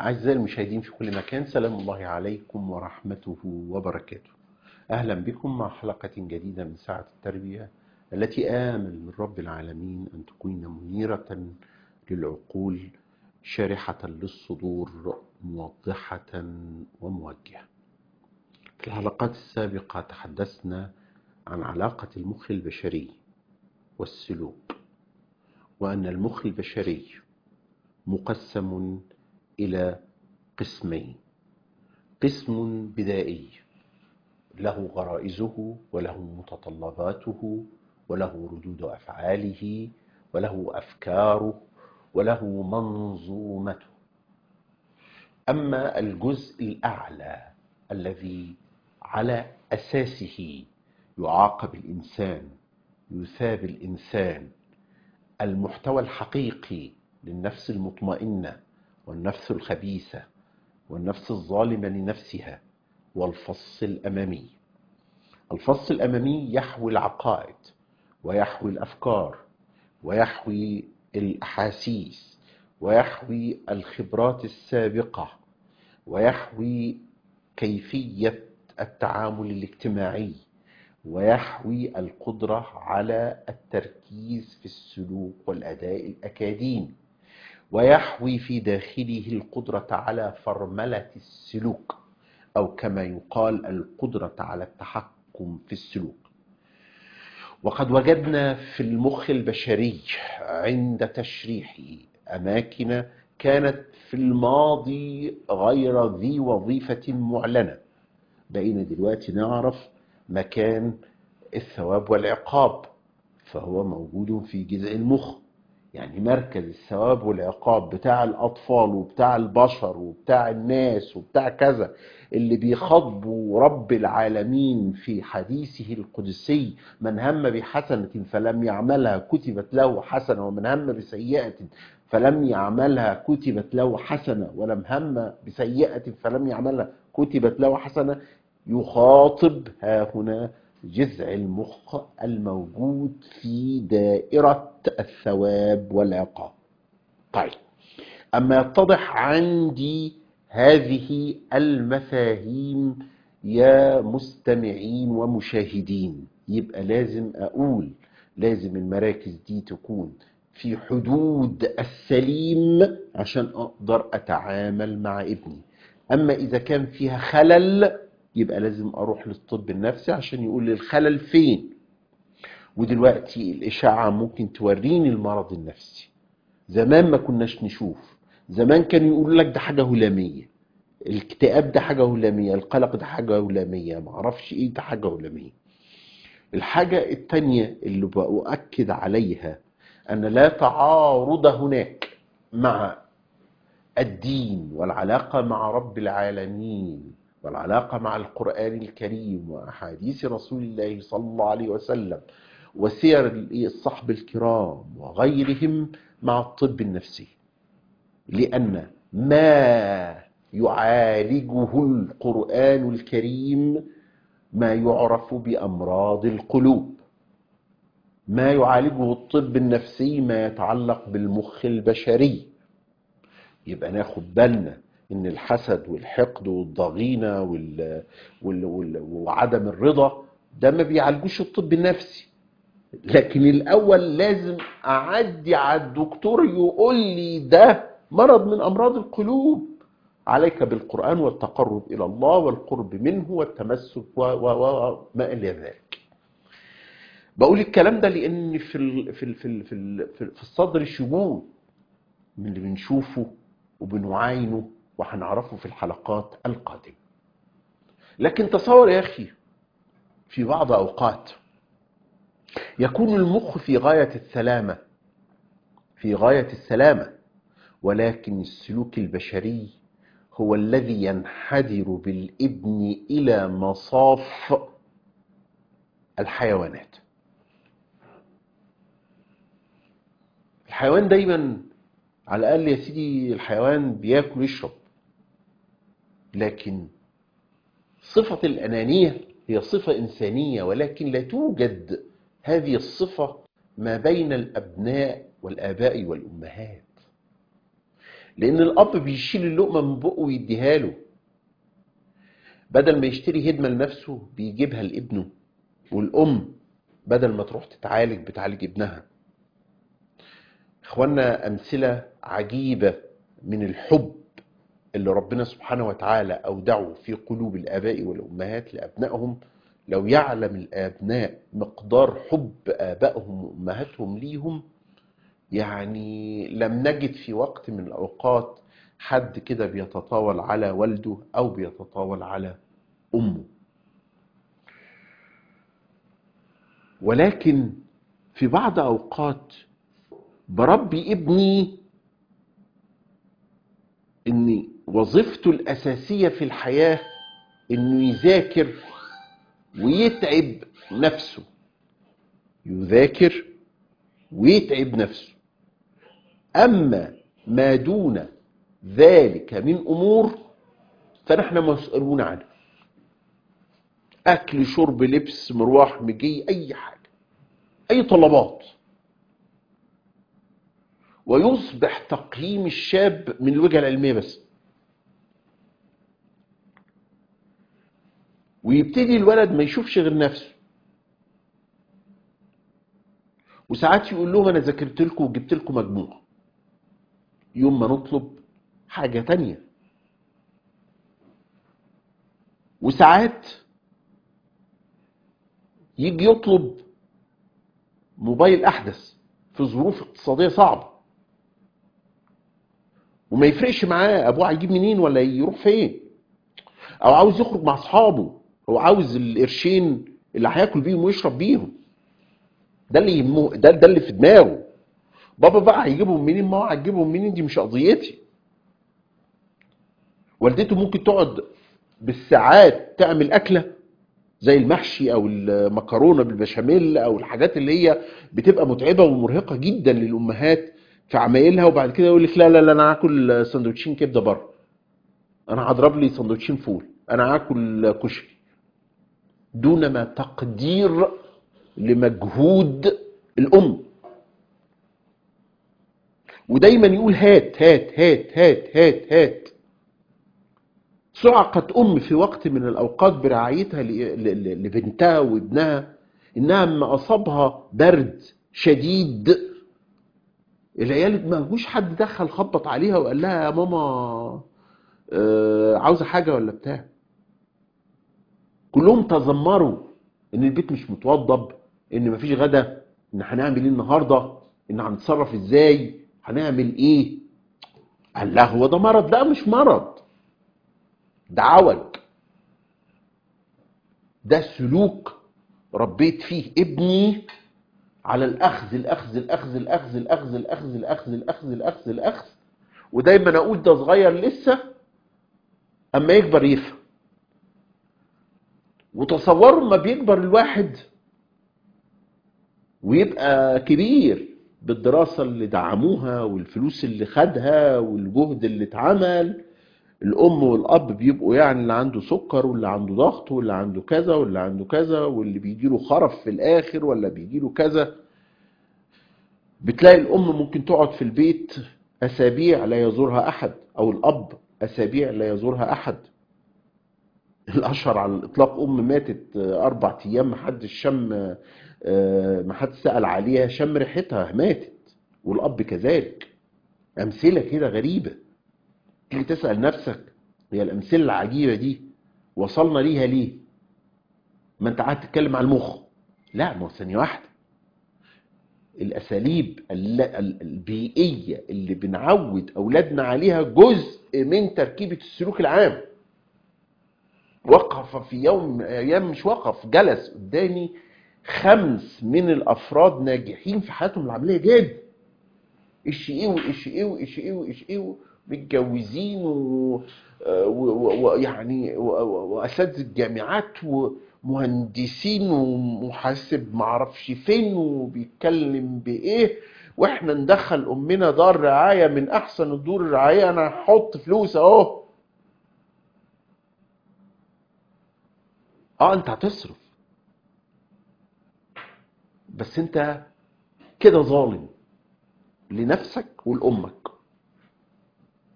أعزائي المشاهدين في كل مكان، سلام الله عليكم ورحمته وبركاته. أهلا بكم مع حلقة جديدة من ساعة التربية التي آمل من رب العالمين أن تكون منيرة للعقول، شارحة للصدور، موضحة وموجهة. في الحلقات السابقة تحدثنا عن علاقة المخ البشري والسلوك، وأن المخ البشري مقسم إلى قسمين: قسم بدائي له غرائزه وله متطلباته وله ردود أفعاله وله أفكاره وله منظومته. أما الجزء الأعلى الذي على أساسه يعاقب الإنسان، يثاب الإنسان، المحتوى الحقيقي للنفس المطمئنة والنفس الخبيثة والنفس الظالمة لنفسها، والفص الأمامي. الفص الأمامي يحوي العقائد ويحوي الأفكار ويحوي الأحاسيس ويحوي الخبرات السابقة ويحوي كيفية التعامل الاجتماعي ويحوي القدرة على التركيز في السلوك والأداء الأكاديمي، ويحوي في داخله القدرة على فرملة السلوك، أو كما يقال القدرة على التحكم في السلوك. وقد وجدنا في المخ البشري عند تشريحه أماكن كانت في الماضي غير ذي وظيفة معلنة. بقينا دلوقتي نعرف مكان الثواب والعقاب، فهو موجود في جذع المخ. يعني مركز الثواب والعقاب بتاع الأطفال وبتاع البشر وبتاع الناس وبتاع كذا، اللي بيخاطبوا رب العالمين في حديثه القدسي: من هم بحسنة فلم يعملها كتبت له حسنة، ومن هم بسيئة فلم يعملها كتبت له حسنة، ولم هم بسيئة فلم يعملها كتبت له حسنة. يخاطب ها هنا جذع المخ الموجود في دائرة الثواب والعقاب. طيب، أما يتضح عندي هذه المفاهيم يا مستمعين ومشاهدين، يبقى لازم أقول لازم المراكز دي تكون في حدود السليم عشان أقدر أتعامل مع ابني. أما إذا كان فيها خلل يبقى لازم أروح للطب النفسي عشان يقول لي الخلل فين. ودلوقتي الإشاعة ممكن توريني المرض النفسي. زمان ما كناش نشوف، زمان كان يقول لك ده حاجة هلامية، الاكتئاب ده حاجة هلامية، القلق ده حاجة هلامية، معرفش ايه ده حاجة هلامية. الحاجة التانية اللي بأؤكد عليها أن لا تعارض هناك مع الدين والعلاقة مع رب العالمين والعلاقة مع القرآن الكريم وأحاديث رسول الله صلى الله عليه وسلم وسير الصحب الكرام وغيرهم مع الطب النفسي، لأن ما يعالجه القرآن الكريم ما يعرف بأمراض القلوب، ما يعالجه الطب النفسي ما يتعلق بالمخ البشري. يبقى ناخد بالنا ان الحسد والحقد والضغينة وعدم الرضا ده ما بيعالجوش الطب النفسي. لكن الاول لازم اعدي على الدكتور يقول لي ده مرض من امراض القلوب، عليك بالقرآن والتقرب الى الله والقرب منه والتمسك وما الى ذلك. بقول الكلام ده لان في الصدر شجون من اللي بنشوفه وبنعاينه وهنعرفه في الحلقات القادمة. لكن تصور يا أخي، في بعض أوقات يكون المخ في غاية السلامة، في غاية السلامة، ولكن السلوك البشري هو الذي ينحدر بالابن إلى مصاف الحيوانات. الحيوان دايما على الأقل يا سيدي الحيوان بياكل ويشرب، لكن صفة الأنانية هي صفة إنسانية، ولكن لا توجد هذه الصفة ما بين الأبناء والآباء والأمهات. لان الاب بيشيل اللقمه من بقه ويديها له، بدل ما يشتري هدمه لنفسه بيجيبها لابنه. والام بدل ما تروح تتعالج بتعالج ابنها. اخوانا، امثله عجيبه من الحب اللي ربنا سبحانه وتعالى اودعه في قلوب الاباء والامهات لابنائهم. لو يعلم الابناء مقدار حب ابائهم وامهاتهم ليهم، يعني لم نجد في وقت من الاوقات حد كده بيتطاول على والده او بيتطاول على امه. ولكن في بعض اوقات بربي ابني ان وظيفته الاساسيه في الحياه انه يذاكر ويتعب نفسه، يذاكر ويتعب نفسه. اما ما دون ذلك من امور فنحن مسؤولون عنها، اكل شرب لبس مروح مجي، اي حاجه، اي طلبات. ويصبح تقييم الشاب من الوجهه العلميه بس، ويبتدي الولد ما يشوفش غير نفسه. وساعات يقول لهم انا ذاكرت لكم وجبت لكم مجموع، يوم ما نطلب حاجه تانية. وساعات يجي يطلب موبايل احدث في ظروف اقتصاديه صعبه، وما يفرقش معاه ابوه هيجيب منين ولا يروح فين، او عاوز يخرج مع اصحابه، هو عاوز القرشين اللي هياكل بيهم ويشرب بيهم. ده اللي يهمه، ده اللي في دماغه. بابا بقى هيجيبهم منين، ما هو هتجيبهم منين، دي مش قضيتي. والدته ممكن تقعد بالساعات تعمل اكله زي المحشي او المكرونه بالبشاميل او الحاجات اللي هي بتبقى متعبه ومرهقه جدا للامهات في عمايلها، وبعد كده يقول لك لا لا لا، انا هاكل سندوتشين كبده بره، انا هضرب لي سندوتشين فول، انا هاكل كشري، دون ما تقدير لمجهود الام. ودايما يقول هات هات هات هات هات هات. صعقت ام في وقت من الاوقات برعايتها لبنتها وابنها، انها لما اصابها برد شديد العيال ما جوش حد دخل خبط عليها وقال لها يا ماما عاوزه حاجه ولا بتاع. كلهم تذمروا ان البيت مش متوضب، ان مفيش غدا، ان هنعمل ايه النهارده، ان هنتصرف ازاي، هنعمل ايه. قال لا هو ده مرض؟ لا مش مرض، ده عوج، ده سلوك ربيت فيه ابني على الاخذ الاخذ الاخذ الاخذ الاخذ الاخذ الاخذ الاخذ الاخذ الاخذ. ودايما اقول ده صغير لسه، اما يكبر يفهم. وتصوروا ما بيكبر الواحد ويبقى كبير بالدراسة اللي دعموها والفلوس اللي خدها والجهد اللي اتعمل، الأم والأب بيبقوا يعني اللي عنده سكر واللي عنده ضغط واللي عنده كذا واللي عنده كذا واللي بيجيله خرف في الآخر ولا بيجيله كذا. بتلاقي الأم ممكن تقعد في البيت أسابيع لا يزورها أحد، أو الأب أسابيع لا يزورها أحد. الأشهر على الإطلاق أم ماتت 4 أيام محدش شم، محدش سأل عليها، شم ريحتها ماتت. والأب كذلك. أمثلة كده غريبة تيجي تسأل نفسك هي الأمثلة العجيبة دي وصلنا ليها ليه؟ ما أنت قاعد تتكلم على المخ. لا، ما هو ثانية واحدة، الأساليب البيئية اللي بنعود أولادنا عليها جزء من تركيبة السلوك العام. وقف في يوم من الأيام، مش وقف، جلس قدامي 5 من الأفراد ناجحين في حياتهم العملية جدا، إيش إيه وإيش إيه وإيش إيه وإيش إيه، متجوزين ويعني وأساتذة جامعات ومهندسين ومحاسب معرفش فين وبيتكلم بإيه، واحنا ندخل أمنا دار رعاية من أحسن الدور الرعاية، أنا هحط فلوس أهو. أنت هتصرف، بس أنت كده ظالم لنفسك ولأمك.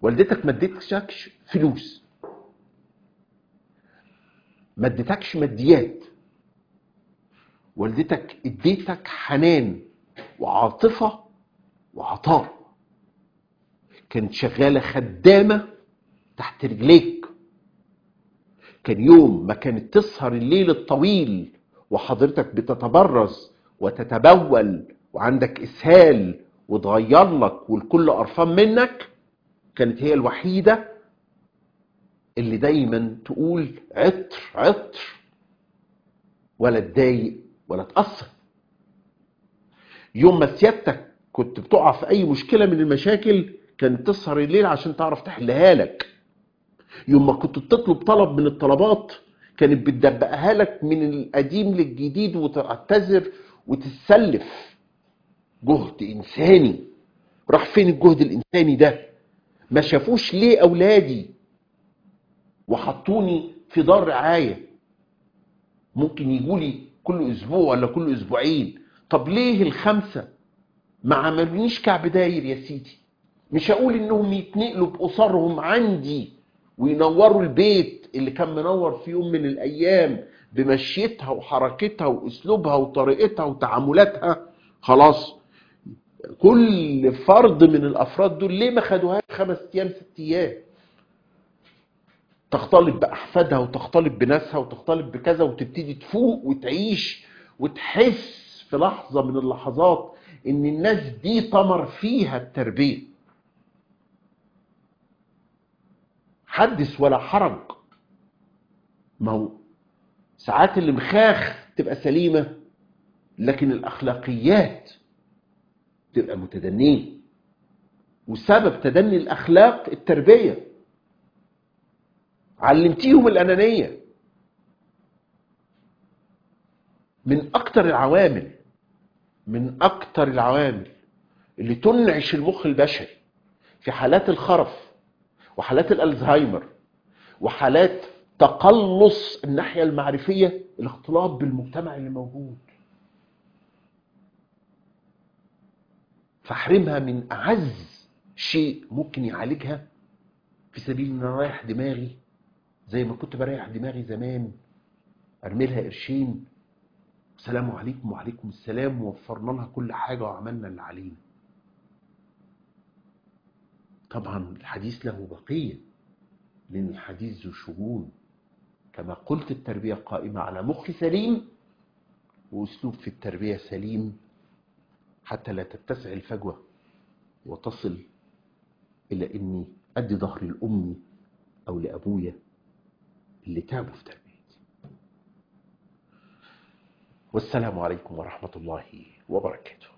والدتك ما اديتكش فلوس، ما اديتكش ماديات، والدتك اديتك حنان وعاطفة وعطاء، كانت شغالة خدامة تحت رجليك. كان يوم ما كانت تسهر الليل الطويل وحضرتك بتتبرز وتتبول وعندك إسهال وتغير لك والكل قرفان منك، كانت هي الوحيدة اللي دايما تقول عطر عطر، ولا تضايق ولا تأثر. يوم ما سيادتك كنت بتقع في أي مشكلة من المشاكل كانت تسهر الليل عشان تعرف تحلها لك. يوم ما كنت تطلب طلب من الطلبات كانت بتدبقها لك من القديم للجديد وتعتذر وتتسلف. جهد إنساني. راح فين الجهد الإنساني ده؟ ما شافوش ليه أولادي وحطوني في دار رعاية ممكن يجولي كل أسبوع ولا كل أسبوعين؟ طب ليه الخمسة ما عملونيش كعب داير يا سيدي؟ مش هقول إنهم يتنقلوا بأسرهم عندي وينوروا البيت اللي كان منور في يوم من الأيام بمشيتها وحركتها وأسلوبها وطريقتها وتعاملاتها. خلاص، كل فرد من الأفراد دول ليه ما خدوهاش 5 أيام 6 أيام تختلط بأحفادها وتختلط بناسها وتختلط بكذا وتبتدي تفوق وتعيش وتحس في لحظة من اللحظات إن الناس دي طمر فيها التربية. حدث ولا حرج. ما هو ساعات المخاخ تبقى سليمة لكن الأخلاقيات تبقى متدنية، وسبب تدني الأخلاق التربية. علمتيهم الأنانية. من أكتر العوامل اللي تنعش المخ البشري في حالات الخرف وحالات الألزهايمر وحالات تقلص الناحية المعرفية الاختلاط بالمجتمع اللي موجود. فاحرمها من أعز شيء ممكن يعالجها في سبيل ان انا رايح دماغي زي ما كنت بريح دماغي زمان، ارمي لها قرشين السلام عليكم وعليكم السلام ووفرنا لها كل حاجة وعملنا اللي علينا. طبعا الحديث له بقية لأن الحديث ذو شجون. كما قلت التربية قائمة على مخ سليم وأسلوب في التربية سليم حتى لا تتسع الفجوة وتصل إلى إني أدي ظهري لأمي أو لأبويا اللي تعبوا في تربيتي. والسلام عليكم ورحمة الله وبركاته.